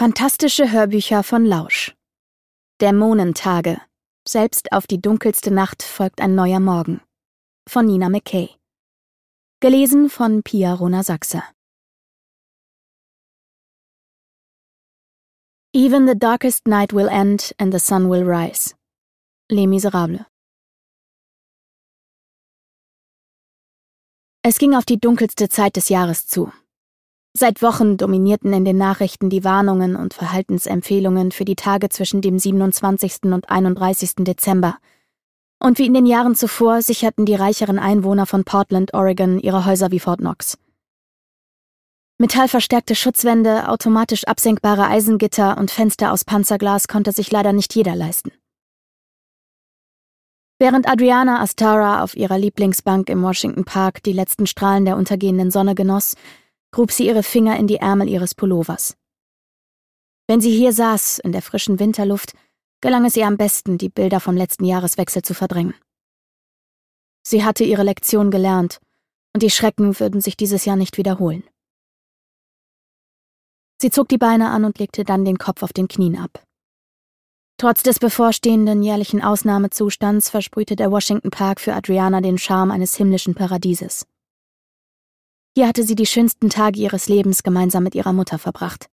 Fantastische Hörbücher von Lausch. Dämonentage. Selbst auf die dunkelste Nacht folgt ein neuer Morgen. Von Nina McKay. Gelesen von Pia Rona-Sachse. Even the darkest night will end and the sun will rise. Les Miserables. Es ging auf die dunkelste Zeit des Jahres zu. Seit Wochen dominierten in den Nachrichten die Warnungen und Verhaltensempfehlungen für die Tage zwischen dem 27. und 31. Dezember. Und wie in den Jahren zuvor sicherten die reicheren Einwohner von Portland, Oregon, ihre Häuser wie Fort Knox. Metallverstärkte Schutzwände, automatisch absenkbare Eisengitter und Fenster aus Panzerglas konnte sich leider nicht jeder leisten. Während Adriana Astara auf ihrer Lieblingsbank im Washington Park die letzten Strahlen der untergehenden Sonne genoss, grub sie ihre Finger in die Ärmel ihres Pullovers. Wenn sie hier saß, in der frischen Winterluft, gelang es ihr am besten, die Bilder vom letzten Jahreswechsel zu verdrängen. Sie hatte ihre Lektion gelernt, und die Schrecken würden sich dieses Jahr nicht wiederholen. Sie zog die Beine an und legte dann den Kopf auf den Knien ab. Trotz des bevorstehenden jährlichen Ausnahmezustands versprühte der Washington Park für Adriana den Charme eines himmlischen Paradieses. Hier hatte sie die schönsten Tage ihres Lebens gemeinsam mit ihrer Mutter verbracht.